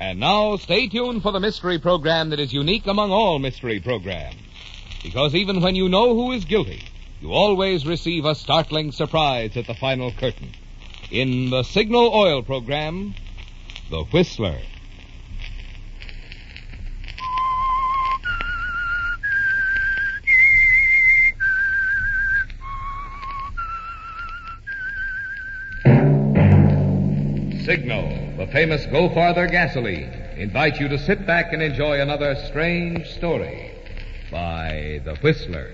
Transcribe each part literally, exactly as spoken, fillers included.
And now, stay tuned for the mystery program that is unique among all mystery programs. Because even when you know who is guilty, you always receive a startling surprise at the final curtain. In the Signal Oil program, The Whistler. Signal, the famous Go Farther gasoline, invite you to sit back and enjoy another strange story by The Whistler.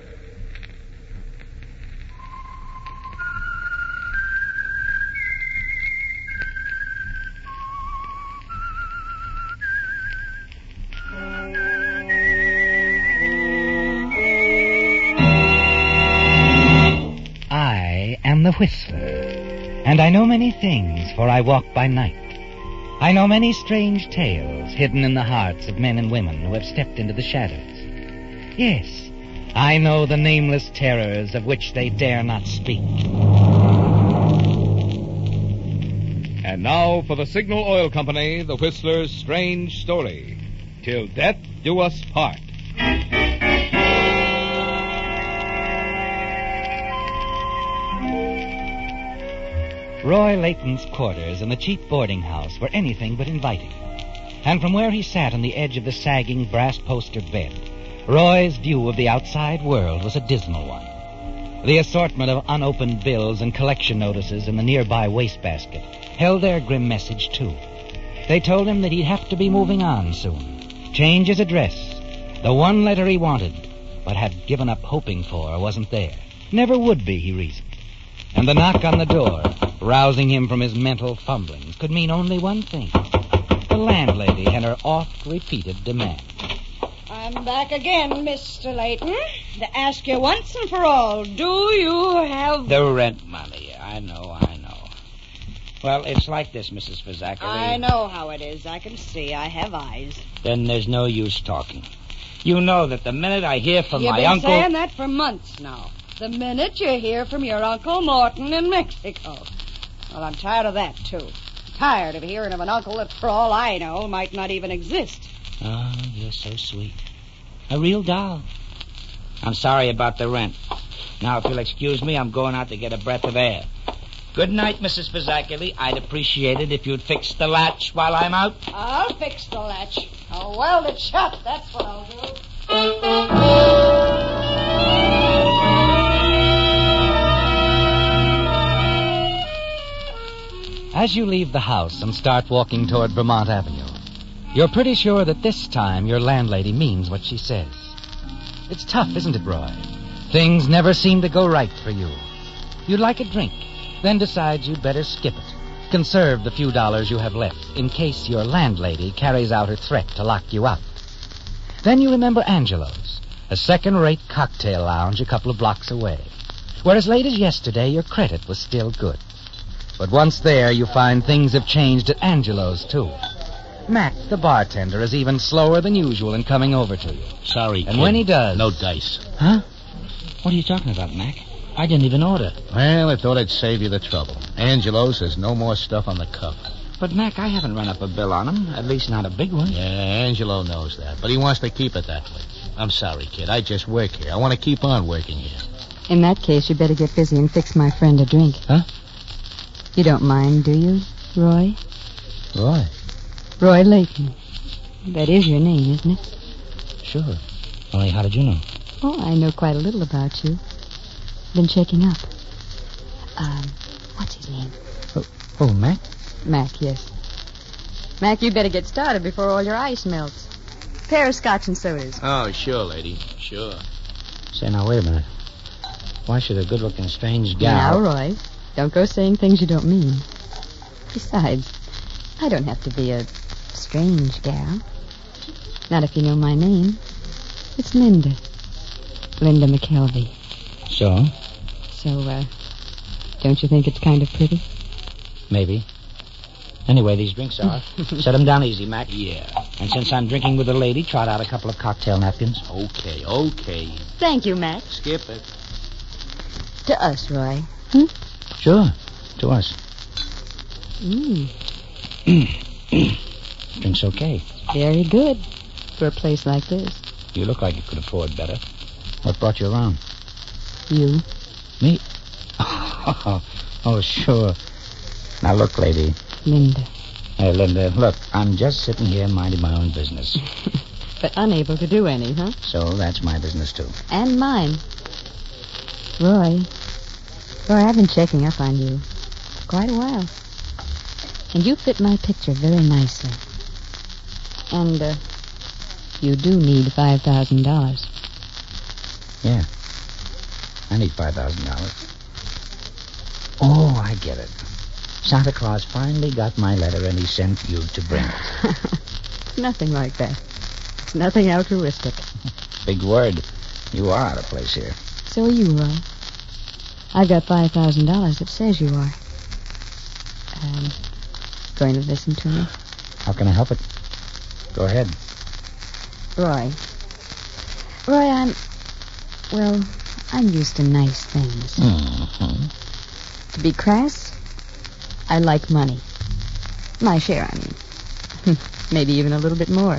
I am the Whistler, and I know many things, for I walk by night. I know many strange tales hidden in the hearts of men and women who have stepped into the shadows. Yes, I know the nameless terrors of which they dare not speak. And now for the Signal Oil Company, The Whistler's strange story. Till death do us part. Roy Layton's quarters in the cheap boarding house were anything but inviting. And from where he sat on the edge of the sagging brass-postered bed, Roy's view of the outside world was a dismal one. The assortment of unopened bills and collection notices in the nearby wastebasket held their grim message, too. They told him that he'd have to be moving on soon, change his address. The one letter he wanted, but had given up hoping for, wasn't there. Never would be, he reasoned. And the knock on the door, rousing him from his mental fumblings, could mean only one thing. The landlady and her oft-repeated demand. I'm back again, Mister Layton, to ask you once and for all, do you have... The rent money. I know, I know. Well, it's like this, Missus Fazakerly. I know how it is. I can see. I have eyes. Then there's no use talking. You know that the minute I hear from You've my been uncle... saying that for months now. The minute you hear from your Uncle Morton in Mexico. Well, I'm tired of that, too. Tired of hearing of an uncle that, for all I know, might not even exist. Oh, you're so sweet. A real doll. I'm sorry about the rent. Now, if you'll excuse me, I'm going out to get a breath of air. Good night, Missus Fazakerly. I'd appreciate it if you'd fix the latch while I'm out. I'll fix the latch. I'll weld it shut. That's what I'll do. As you leave the house and start walking toward Vermont Avenue, you're pretty sure that this time your landlady means what she says. It's tough, isn't it, Roy? Things never seem to go right for you. You'd like a drink, then decide you'd better skip it. Conserve the few dollars you have left in case your landlady carries out her threat to lock you out. Then you remember Angelo's, a second-rate cocktail lounge a couple of blocks away, where as late as yesterday your credit was still good. But once there, you find things have changed at Angelo's, too. Mac, the bartender, is even slower than usual in coming over to you. Sorry, And kid. when he does... No dice. Huh? What are you talking about, Mac? I didn't even order. Well, I thought I'd save you the trouble. Angelo's has no more stuff on the cup. But, Mac, I haven't run up a bill on him. At least not a big one. Yeah, Angelo knows that, but he wants to keep it that way. I'm sorry, kid. I just work here. I want to keep on working here. In that case, you better get busy and fix my friend a drink. Huh? You don't mind, do you, Roy? Roy? Roy Layton. That is your name, isn't it? Sure. Only how did you know? Oh, I know quite a little about you. Been checking up. Um, what's his name? Oh, oh, Mac? Mac, yes. Mac, you better get started before all your ice melts. Pair of scotch and sodas. Oh, sure, lady. Sure. Say, now, wait a minute. Why should a good-looking strange gal... Now, Roy, don't go saying things you don't mean. Besides, I don't have to be a strange gal. Not if you know my name. It's Linda. Linda McKelvey. So? So, uh, don't you think it's kind of pretty? Maybe. Anyway, these drinks are. Set them down easy, Mac. Yeah. And since I'm drinking with a lady, trot out a couple of cocktail napkins. Okay, okay. Thank you, Mac. Skip it. To us, Roy. Hmm? Sure. To us. Mm. Drink's okay. Very good for a place like this. You look like you could afford better. What brought you around? You. Me? Oh, oh, sure. Now, look, lady. Linda. Hey, Linda, look, I'm just sitting here minding my own business. But unable to do any, huh? So that's my business, too. And mine. Roy. Roy, I've been checking up on you for quite a while. And you fit my picture very nicely. And, uh, you do need five thousand dollars. Yeah. I need five thousand dollars. Oh, I get it. Santa Claus finally got my letter and he sent you to bring it. Nothing like that. It's nothing altruistic. Big word. You are out of place here. So are you, Roy. I've got five thousand dollars that says you are. Um, going to listen to me? How can I help it? Go ahead. Roy. Roy, I'm... Well, I'm used to nice things. Mm-hmm. To be crass, I like money. My share, I mean. Maybe even a little bit more.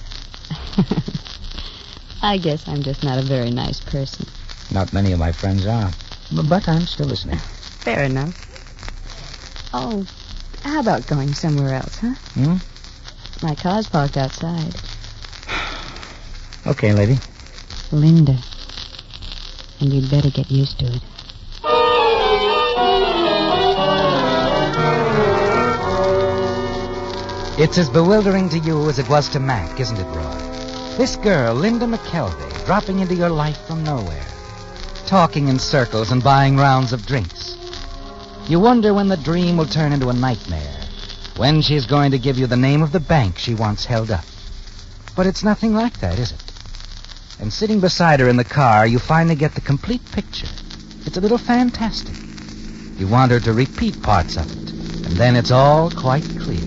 I guess I'm just not a very nice person. Not many of my friends are. But I'm still listening. Fair enough. Oh, how about going somewhere else, huh? Hmm? My car's parked outside. Okay, lady. Linda. And you'd better get used to it. It's as bewildering to you as it was to Mac, isn't it, Roy? This girl, Linda McKelvey, dropping into your life from nowhere. Talking in circles and buying rounds of drinks. You wonder when the dream will turn into a nightmare. When she's going to give you the name of the bank she once held up. But it's nothing like that, is it? And sitting beside her in the car, you finally get the complete picture. It's a little fantastic. You want her to repeat parts of it. And then it's all quite clear.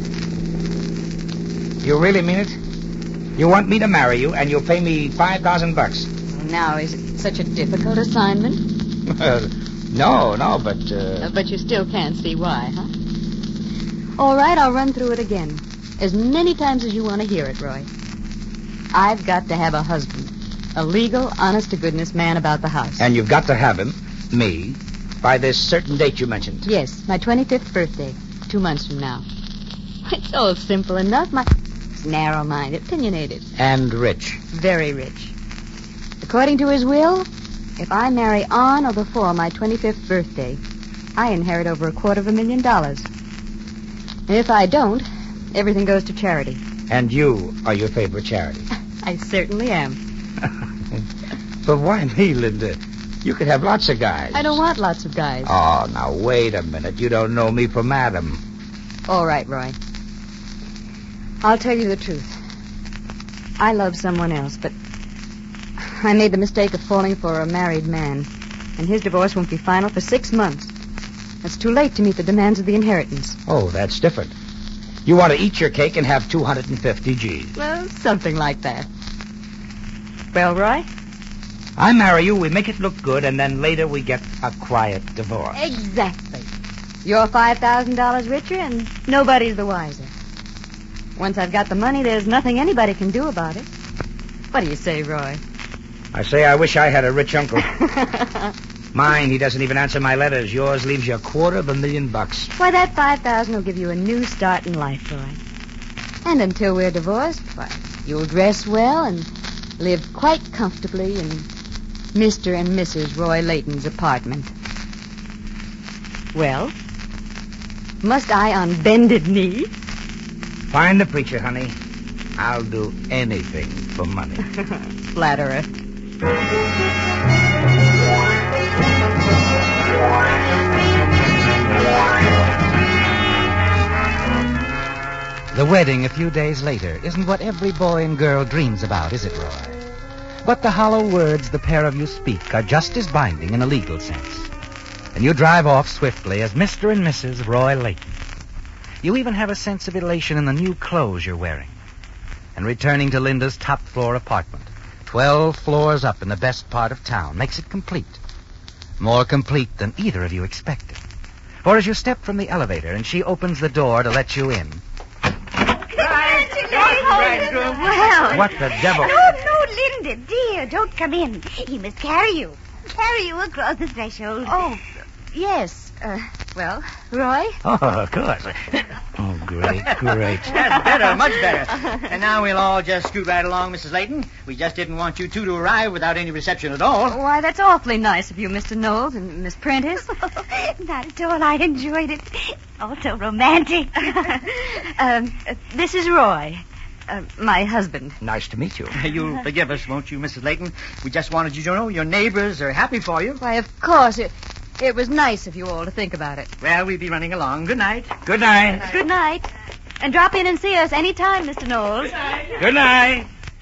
You really mean it? You want me to marry you, and you'll pay me five thousand bucks? Now, is it such a difficult assignment? no, no, but... Uh... Uh, but you still can't see why, huh? All right, I'll run through it again. As many times as you want to hear it, Roy. I've got to have a husband. A legal, honest-to-goodness man about the house. And you've got to have him, me, by this certain date you mentioned. Yes, my twenty-fifth birthday, two months from now. It's all simple enough. My... It's narrow-minded, opinionated. And rich. Very rich. According to his will, if I marry on or before my twenty-fifth birthday, I inherit over a quarter of a million dollars. And if I don't, everything goes to charity. And you are your favorite charity. I certainly am. But why me, Linda? You could have lots of guys. I don't want lots of guys. Oh, now, wait a minute. You don't know me from Adam. All right, Roy. I'll tell you the truth. I love someone else, but I made the mistake of falling for a married man, and his divorce won't be final for six months. It's too late to meet the demands of the inheritance. Oh, that's different. You want to eat your cake and have two hundred fifty G's. Well, something like that. Well, Roy? I marry you, we make it look good, and then later we get a quiet divorce. Exactly. You're five thousand dollars richer, and nobody's the wiser. Once I've got the money, there's nothing anybody can do about it. What do you say, Roy? I say I wish I had a rich uncle. Mine, he doesn't even answer my letters. Yours leaves you a quarter of a million bucks. Why, that five thousand will give you a new start in life, Roy. And until we're divorced, why, you'll dress well and live quite comfortably in Mister and Missus Roy Layton's apartment. Well, must I on bended knee? Find the preacher, honey. I'll do anything for money. Flatterer. The wedding a few days later isn't what every boy and girl dreams about, is it, Roy? But the hollow words the pair of you speak are just as binding in a legal sense. And you drive off swiftly as Mister and Missus Roy Layton. You even have a sense of elation in the new clothes you're wearing. And returning to Linda's top-floor apartment, twelve floors up in the best part of town, makes it complete. More complete than either of you expected. For as you step from the elevator and she opens the door to let you in... Come in, bridegroom. Well. What the devil? No, no, Linda, dear, don't come in. He must carry you. Carry you across the threshold. Oh, yes. Uh, well, Roy? Oh, of course. Oh, great, great. That's better, much better. And now we'll all just scoot right along, Missus Layton. We just didn't want you two to arrive without any reception at all. Why, that's awfully nice of you, Mister Knowles and Miss Prentice. Not at all. I enjoyed it. Also romantic. um, uh, this is Roy, uh, my husband. Nice to meet you. You'll forgive us, won't you, Missus Layton? We just wanted you to know your neighbors are happy for you. Why, of course. It, it was nice of you all to think about it. Well, we'll be running along. Good night. Good night. Good night. And drop in and see us any time, Mister Knowles. Good night. Good night.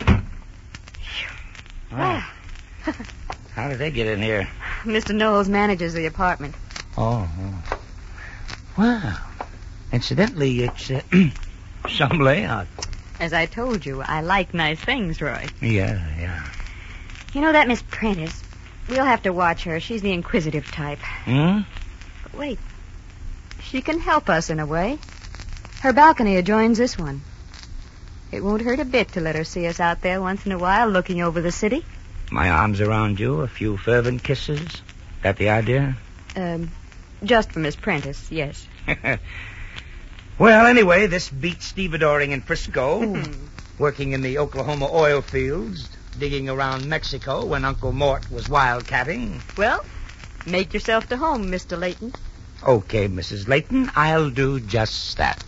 Wow. How did they get in here? Mister Knowles manages the apartment. Oh, oh. Wow. Incidentally, it's uh, some layout. As I told you, I like nice things, Roy. Yeah, yeah. You know that Miss Prentice? We'll have to watch her. She's the inquisitive type. Hmm? But wait. She can help us in a way. Her balcony adjoins this one. It won't hurt a bit to let her see us out there once in a while looking over the city. My arms around you, a few fervent kisses. That the idea? Um, just for Miss Prentice, yes. Well, anyway, this beats stevedoring in Frisco, working in the Oklahoma oil fields, digging around Mexico when Uncle Mort was wildcatting. Well, make yourself to home, Mister Layton. Okay, Missus Layton, I'll do just that.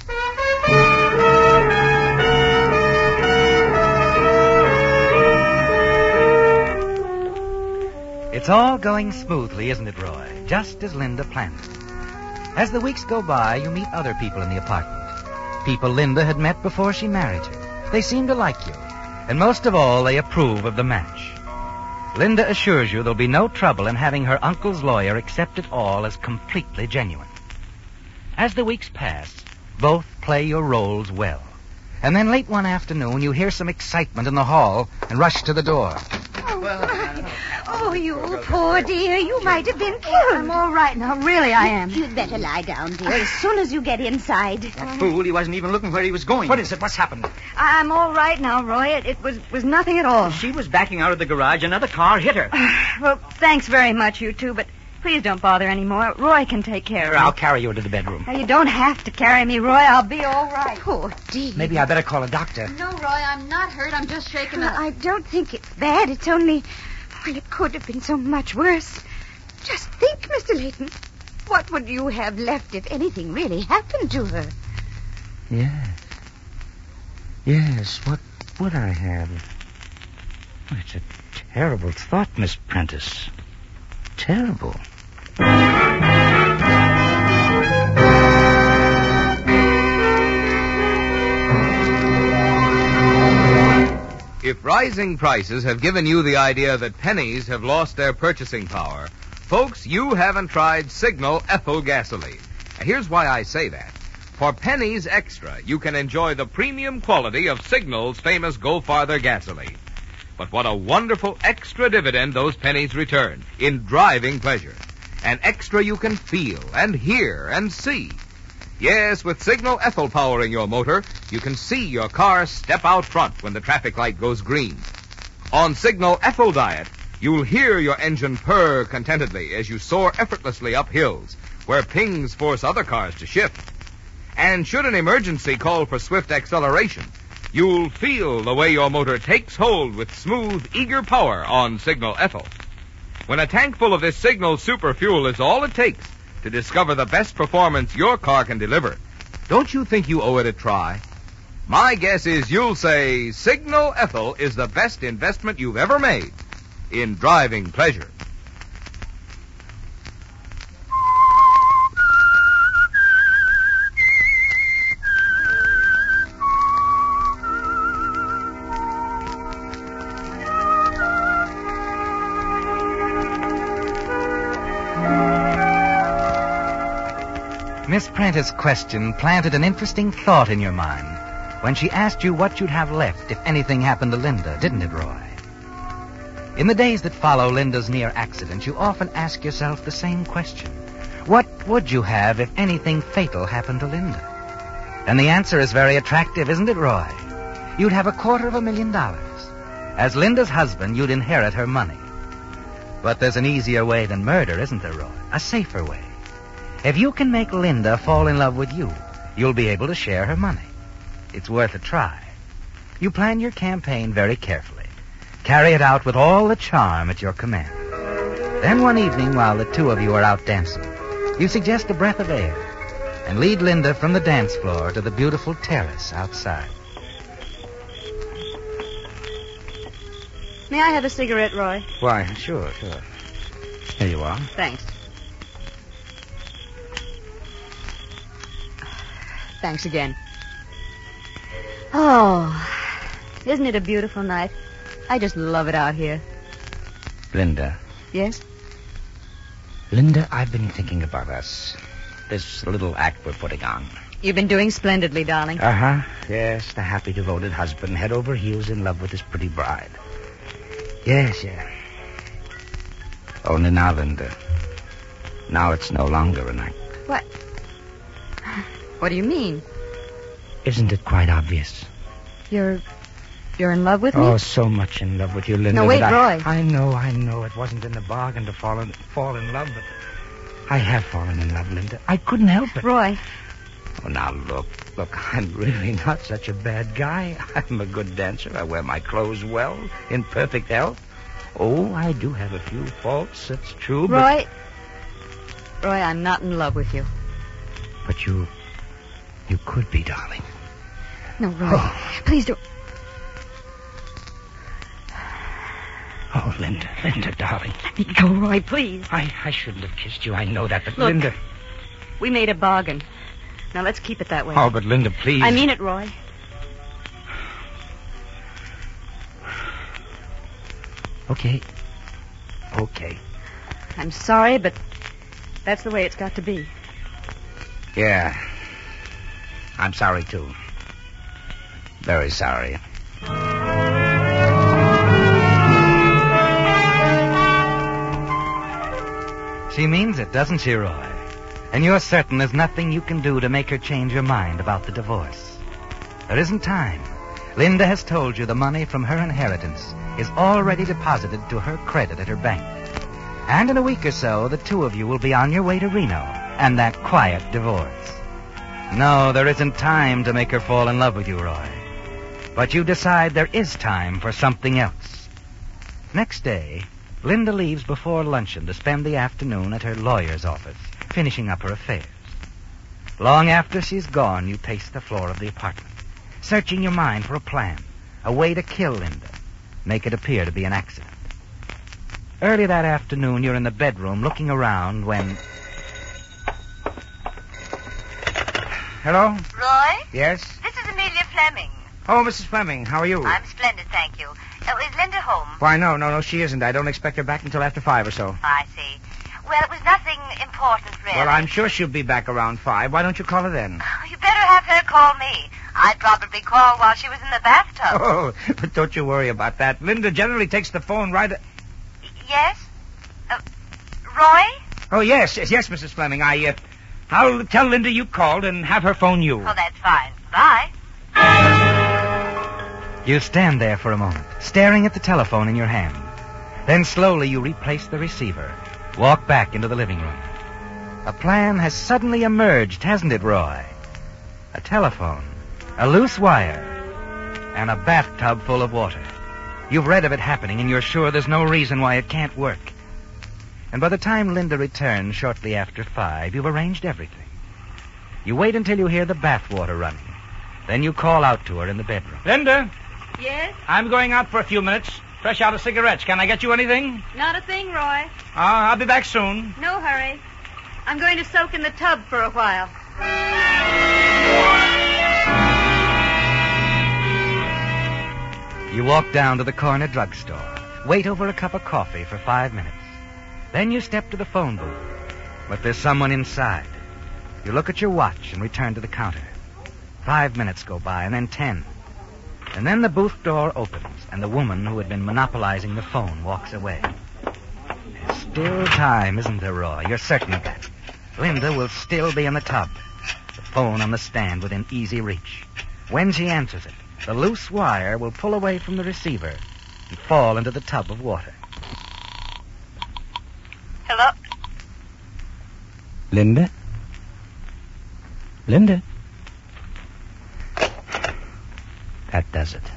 It's all going smoothly, isn't it, Roy? Just as Linda planned it. As the weeks go by, you meet other people in the apartment. People Linda had met before she married you. They seem to like you. And most of all, they approve of the match. Linda assures you there'll be no trouble in having her uncle's lawyer accept it all as completely genuine. As the weeks pass, both play your roles well. And then late one afternoon, you hear some excitement in the hall and rush to the door. Oh, you poor dear. You might have been killed. I'm all right now. Really, I am. You'd better lie down, dear, as soon as you get inside. That fool, he wasn't even looking where he was going. What is it? What's happened? I'm all right now, Roy. It, it was, was nothing at all. She was backing out of the garage. Another car hit her. Well, thanks very much, you two, but please don't bother anymore. Roy can take care of me. I'll carry you into the bedroom. Now, you don't have to carry me, Roy. I'll be all right. Poor dear. Maybe I better call a doctor. No, Roy, I'm not hurt. I'm just shaking up. I don't think it's bad. It's only... Well, it could have been so much worse. Just think, Mister Layton. What would you have left if anything really happened to her? Yes. Yes, what would I have? Oh, it's a terrible thought, Miss Prentice. Terrible. If rising prices have given you the idea that pennies have lost their purchasing power, folks, you haven't tried Signal Ethyl Gasoline. Now, here's why I say that. For pennies extra, you can enjoy the premium quality of Signal's famous Go Farther gasoline. But what a wonderful extra dividend those pennies return in driving pleasure. An extra you can feel and hear and see. Yes, with Signal Ethyl powering your motor, you can see your car step out front when the traffic light goes green. On Signal Ethyl Diet, you'll hear your engine purr contentedly as you soar effortlessly up hills, where pings force other cars to shift. And should an emergency call for swift acceleration, you'll feel the way your motor takes hold with smooth, eager power on Signal Ethyl. When a tank full of this Signal super fuel is all it takes to discover the best performance your car can deliver, don't you think you owe it a try? My guess is you'll say Signal Ethyl is the best investment you've ever made in driving pleasure. Miss Prentice's question planted an interesting thought in your mind when she asked you what you'd have left if anything happened to Linda, didn't it, Roy? In the days that follow Linda's near accident, you often ask yourself the same question. What would you have if anything fatal happened to Linda? And the answer is very attractive, isn't it, Roy? you'd have a quarter of a million dollars. As Linda's husband, you'd inherit her money. But there's an easier way than murder, isn't there, Roy? A safer way. If you can make Linda fall in love with you, you'll be able to share her money. It's worth a try. You plan your campaign very carefully. Carry it out with all the charm at your command. Then one evening, while the two of you are out dancing, you suggest a breath of air and lead Linda from the dance floor to the beautiful terrace outside. May I have a cigarette, Roy? Why, sure, sure. Here you are. Thanks. Thanks again. Oh, isn't it a beautiful night? I just love it out here. Linda. Yes? Linda, I've been thinking about us. This little act we're putting on. You've been doing splendidly, darling. Uh-huh. Yes, the happy, devoted husband, head over heels in love with his pretty bride. Yes, yeah. Only now, Linda. Now it's no longer an act. What? What do you mean? Isn't it quite obvious? You're... you're in love with me? Oh, so much in love with you, Linda. No, wait, I, Roy. I know, I know. It wasn't in the bargain to fall in, fall in love, but I have fallen in love, Linda. I couldn't help it. Roy. Oh, now, look. Look, I'm really not such a bad guy. I'm a good dancer. I wear my clothes well, in perfect health. Oh, I do have a few faults, that's true, but... Roy. Roy, I'm not in love with you. But you... you could be, darling. No, Roy. Oh. Please don't... Oh, Linda, Linda, darling. Let me go, Roy, please. I, I shouldn't have kissed you, I know that, but Look, Linda... we made a bargain. Now let's keep it that way. Oh, but Linda, please... I mean it, Roy. Okay. Okay. I'm sorry, but that's the way it's got to be. Yeah. I'm sorry, too. Very sorry. She means it, doesn't she, Roy? And you're certain there's nothing you can do to make her change her mind about the divorce. There isn't time. Linda has told you the money from her inheritance is already deposited to her credit at her bank. And in a week or so, the two of you will be on your way to Reno and that quiet divorce. No, there isn't time to make her fall in love with you, Roy. But you decide there is time for something else. Next day, Linda leaves before luncheon to spend the afternoon at her lawyer's office, finishing up her affairs. Long after she's gone, you pace the floor of the apartment, searching your mind for a plan, a way to kill Linda, make it appear to be an accident. Early that afternoon, you're in the bedroom looking around when... Hello? Roy? Yes? This is Amelia Fleming. Oh, Missus Fleming, how are you? I'm splendid, thank you. Oh, is Linda home? Why, no, no, no, she isn't. I don't expect her back until after five or so. I see. Well, it was nothing important, really. Well, I'm sure she'll be back around five. Why don't you call her then? You better have her call me. I'd probably call while she was in the bathtub. Oh, but don't you worry about that. Linda generally takes the phone right... A- yes? Uh, Roy? Oh, yes, yes, yes, Missus Fleming. I, uh, I'll tell Linda you called and have her phone you. Oh, that's fine. Bye. You stand there for a moment, staring at the telephone in your hand. Then slowly you replace the receiver, walk back into the living room. A plan has suddenly emerged, hasn't it, Roy? A telephone, a loose wire, and a bathtub full of water. You've read of it happening, and you're sure there's no reason why it can't work. And by the time Linda returns shortly after five, you've arranged everything. You wait until you hear the bath water running. Then you call out to her in the bedroom. Linda? Yes? I'm going out for a few minutes. Fresh out of cigarettes. Can I get you anything? Not a thing, Roy. Uh, I'll be back soon. No hurry. I'm going to soak in the tub for a while. You walk down to the corner drugstore, wait over a cup of coffee for five minutes. Then you step to the phone booth. But there's someone inside. You look at your watch and return to the counter. Five minutes go by, and then ten. And then the booth door opens, and the woman who had been monopolizing the phone walks away. There's still time, isn't there, Roy? You're certain of that. Linda will still be in the tub. The phone on the stand within easy reach. When she answers it, the loose wire will pull away from the receiver and fall into the tub of water. Hello? Linda? Linda? That does it.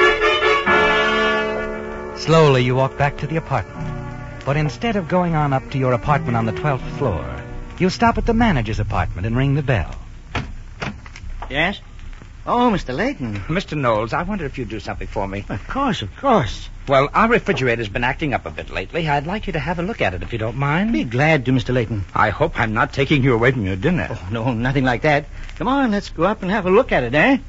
Slowly you walk back to the apartment. But instead of going on up to your apartment on the twelfth floor, you stop at the manager's apartment and ring the bell. Yes? Oh, Mister Layton. Mister Knowles, I wonder if you'd do something for me. Of course, of course. Well, our refrigerator's been acting up a bit lately. I'd like you to have a look at it if you don't mind. Be glad to, Mister Layton. I hope I'm not taking you away from your dinner. Oh, no, nothing like that. Come on, let's go up and have a look at it, eh?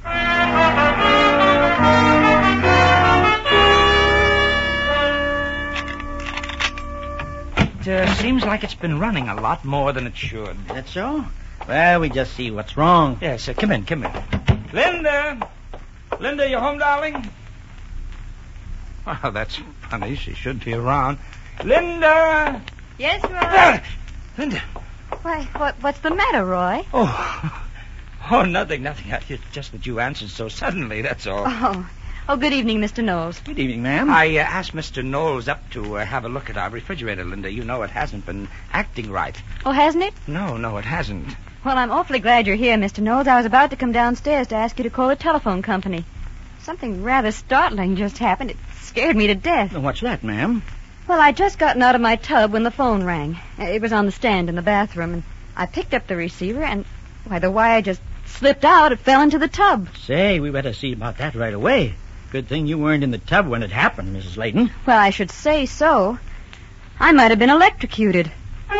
It uh, seems like it's been running a lot more than it should. Is that so? Well, we just see what's wrong. Yes, uh, come in, come in. Linda! Linda, you home, darling? Well, that's funny. She should be around. Linda! Yes, Roy? Ah, Linda! Why, what, what's the matter, Roy? Oh, oh, nothing, nothing. It's just that you answered so suddenly, that's all. Oh, oh, good evening, Mister Knowles. Good evening, ma'am. I uh, asked Mister Knowles up to uh, have a look at our refrigerator, Linda. You know it hasn't been acting right. Oh, hasn't it? No, no, it hasn't. Well, I'm awfully glad you're here, Mister Knowles. I was about to come downstairs to ask you to call the telephone company. Something rather startling just happened. It scared me to death. What's that, ma'am? Well, I'd just gotten out of my tub when the phone rang. It was on the stand in the bathroom, and I picked up the receiver, and, why, the wire just slipped out. It fell into the tub. Say, we better see about that right away. Good thing you weren't in the tub when it happened, Missus Layton. Well, I should say so. I might have been electrocuted.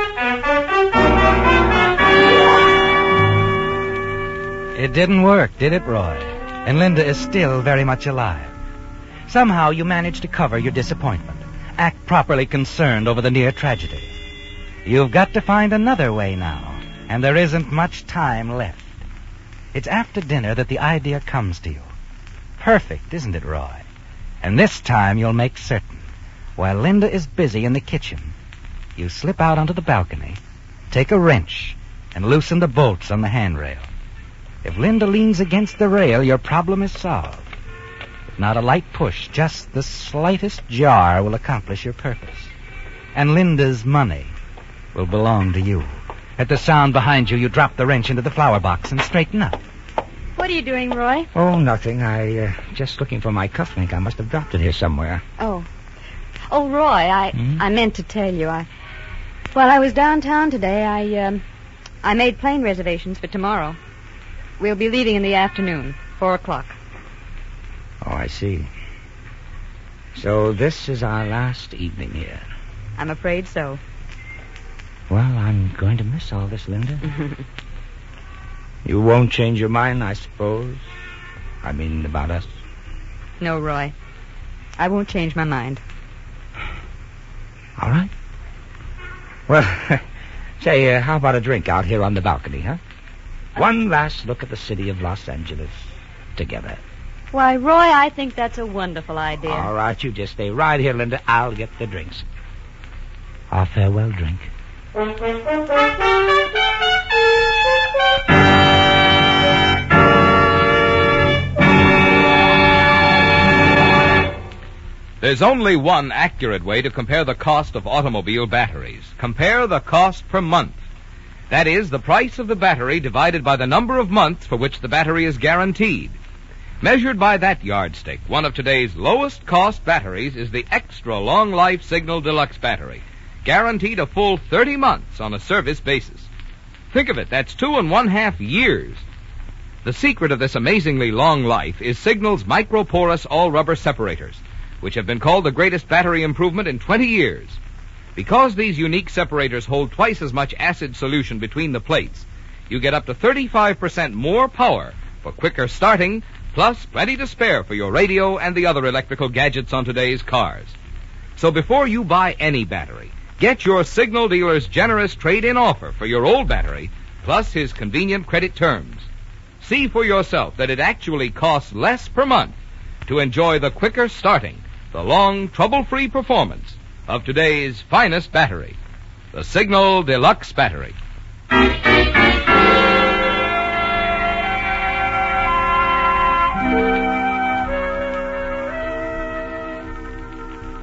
It didn't work, did it, Roy? And Linda is still very much alive. Somehow you managed to cover your disappointment, act properly concerned over the near tragedy. You've got to find another way now, and there isn't much time left. It's after dinner that the idea comes to you. Perfect, isn't it, Roy? And this time you'll make certain. While Linda is busy in the kitchen, you slip out onto the balcony, take a wrench, and loosen the bolts on the handrail. If Linda leans against the rail, your problem is solved. If not a light push, just the slightest jar will accomplish your purpose. And Linda's money will belong to you. At the sound behind you, you drop the wrench into the flower box and straighten up. What are you doing, Roy? Oh, nothing. I, uh, just looking for my cufflink. I must have dropped it here somewhere. Oh. Oh, Roy, I, Hmm? I meant to tell you. I, While I was downtown today, I, um, I made plane reservations for tomorrow. We'll be leaving in the afternoon, four o'clock. Oh, I see. So this is our last evening here. I'm afraid so. Well, I'm going to miss all this, Linda. You won't change your mind, I suppose? I mean, about us? No, Roy. I won't change my mind. All right. Well, say, uh, how about a drink out here on the balcony, huh? One last look at the city of Los Angeles together. Why, Roy, I think that's a wonderful idea. All right, you just stay right here, Linda. I'll get the drinks. Our farewell drink. There's only one accurate way to compare the cost of automobile batteries. Compare the cost per month. That is, the price of the battery divided by the number of months for which the battery is guaranteed. Measured by that yardstick, one of today's lowest cost batteries is the Extra Long Life Signal Deluxe battery, guaranteed a full thirty months on a service basis. Think of it, that's two and one half years. The secret of this amazingly long life is Signal's microporous all-rubber separators, which have been called the greatest battery improvement in twenty years. Because these unique separators hold twice as much acid solution between the plates, you get up to thirty-five percent more power for quicker starting, plus plenty to spare for your radio and the other electrical gadgets on today's cars. So before you buy any battery, get your Signal dealer's generous trade-in offer for your old battery, plus his convenient credit terms. See for yourself that it actually costs less per month to enjoy the quicker starting, the long, trouble-free performance of today's finest battery, the Signal Deluxe battery.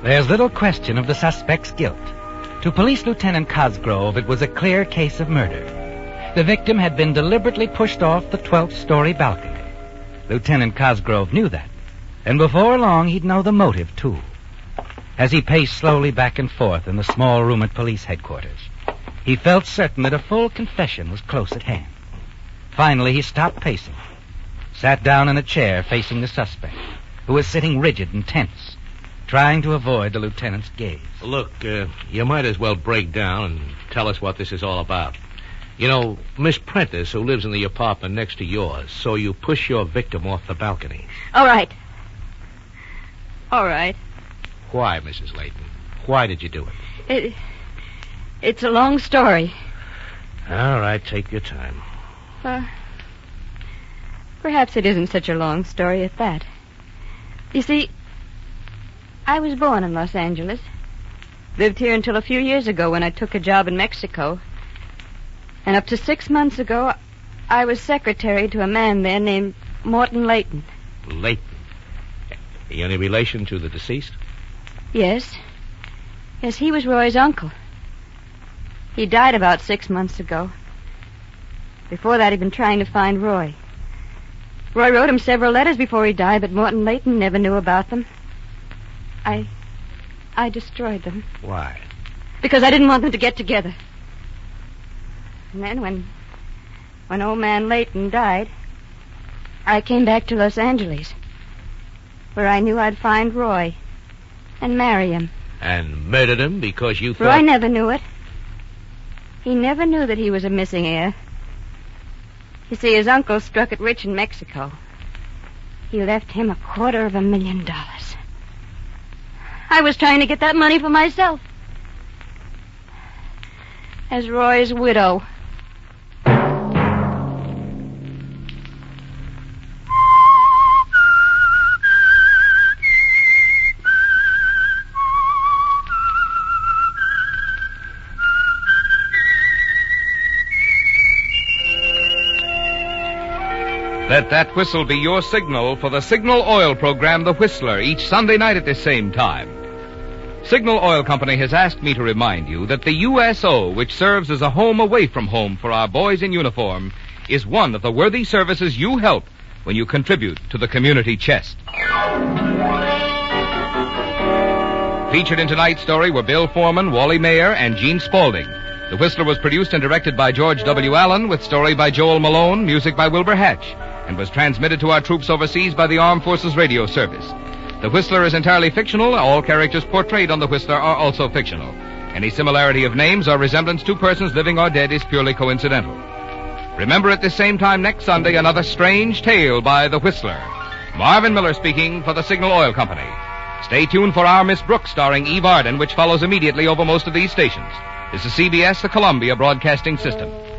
There's little question of the suspect's guilt. To Police Lieutenant Cosgrove, it was a clear case of murder. The victim had been deliberately pushed off the twelfth story balcony. Lieutenant Cosgrove knew that, and before long he'd know the motive, too. As he paced slowly back and forth in the small room at police headquarters, he felt certain that a full confession was close at hand. Finally, he stopped pacing, sat down in a chair facing the suspect, who was sitting rigid and tense, trying to avoid the lieutenant's gaze. Look, uh, you might as well break down and tell us what this is all about. You know, Miss Prentice, who lives in the apartment next to yours, saw you push your victim off the balcony. All right. All right. Why, Missus Layton? Why did you do it? It, it's a long story. All right, take your time. Uh, perhaps it isn't such a long story at that. You see, I was born in Los Angeles. Lived here until a few years ago when I took a job in Mexico. And up to six months ago, I was secretary to a man there named Morton Layton. Layton? Any relation to the deceased? Yes. Yes, he was Roy's uncle. He died about six months ago. Before that, he'd been trying to find Roy. Roy wrote him several letters before he died, but Morton Layton never knew about them. I... I destroyed them. Why? Because I didn't want them to get together. And then when... when old man Layton died, I came back to Los Angeles, where I knew I'd find Roy and marry him. And murdered him because you thought... Roy never knew it. He never knew that he was a missing heir. You see, his uncle struck it rich in Mexico. He left him a quarter of a million dollars. I was trying to get that money for myself. As Roy's widow. Let that whistle be your signal for the Signal Oil program, The Whistler, each Sunday night at this same time. Signal Oil Company has asked me to remind you that the U S O, which serves as a home away from home for our boys in uniform, is one of the worthy services you help when you contribute to the community chest. Featured in tonight's story were Bill Foreman, Wally Mayer, and Gene Spaulding. The Whistler was produced and directed by George W. Allen, with story by Joel Malone, music by Wilbur Hatch, and was transmitted to our troops overseas by the Armed Forces Radio Service. The Whistler is entirely fictional. All characters portrayed on The Whistler are also fictional. Any similarity of names or resemblance to persons living or dead is purely coincidental. Remember at this same time next Sunday another strange tale by The Whistler. Marvin Miller speaking for the Signal Oil Company. Stay tuned for Our Miss Brooks starring Eve Arden, which follows immediately over most of these stations. This is C B S, the Columbia Broadcasting System.